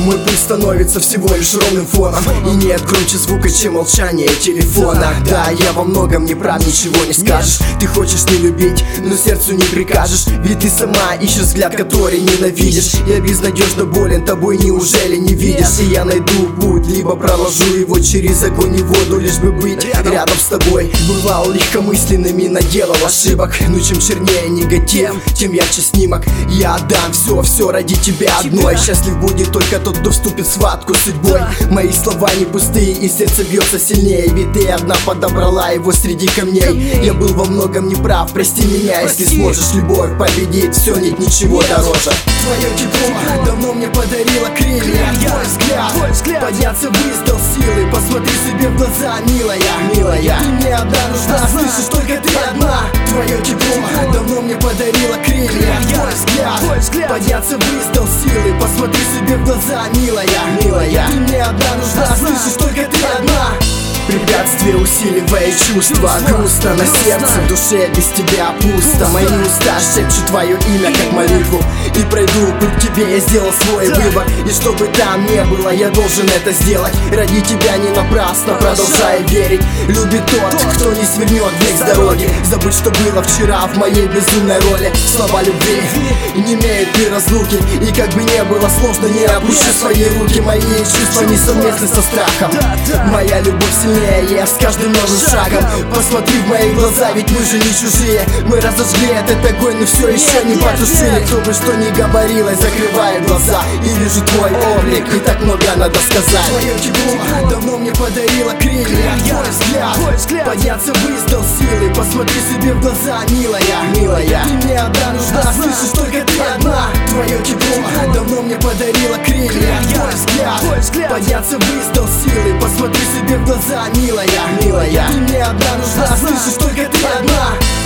Мой путь становится всего лишь ровным фоном, и нет круче звука, чем молчание телефона. Да, я во многом не прав, ничего не скажешь. Ты хочешь не любить, но сердцу не прикажешь. Ведь ты сама ищешь взгляд, который ненавидишь. Я безнадежно болен тобой, неужели не видишь? И я найду путь, либо проложу его через огонь и воду, лишь бы быть рядом с тобой. Бывал легкомысленным и наделал ошибок, но чем чернее негатив, тем ярче снимок. Я отдам все ради тебя одной. Счастлив будет только тот, кто вступит в схватку с судьбой. Мои слова не пустые, и сердце бьется сильнее, ведь ты одна подобрала его среди камней. Я был во многом неправ, прости меня. Если сможешь любовь победить, все, нет ничего дороже. Твое тепло давно мне подарило крылья. Твой взгляд подняться ввысь дал силы. Посмотри себе в глаза, милая. Ты мне одна нужна, слышишь, только ты одна. Твое тепло давно мне подарило крылья. Твой взгляд подняться ввысь дал силы. Посмотри себе в глаза, милая. Ты мне одна нужна, слышишь, только ты одна. Препятствие усиливает чувства, грустно на сердце, в душе без тебя пусто. Мои уста шепчут твое имя как молитву, и пройду путь к тебе, я сделал свой выбор. И что бы там ни было, я должен это сделать. Ради тебя не напрасно продолжаю верить. Любит тот, кто не свернет век с дороги. Забыть, что было вчера в моей безумной роли. Слова любви не имеют ни разлуки, и как бы не было сложно, не опущу свои руки. Мои чувства не совместны со страхом. Моя любовь сильнее с каждым новым шагом. Посмотри в мои глаза, ведь мы же не чужие. Мы разожгли этот огонь, но все еще не потушили. Кто бы что ни говорилось, закрываю глаза и вижу твой облик, и так много надо сказать. Твое тепло давно мне подарило крылья. Твой взгляд подняться ввысь дал силы. Посмотри себе в глаза, милая. Ты мне одна нужна, слышишь, только ты одна. Твое тепло давно мне подарило крылья. Твой взгляд подняться ввысь дал силы. Посмотри себе в глаза, милая. Ты мне одна нужна, слышишь, только ты одна.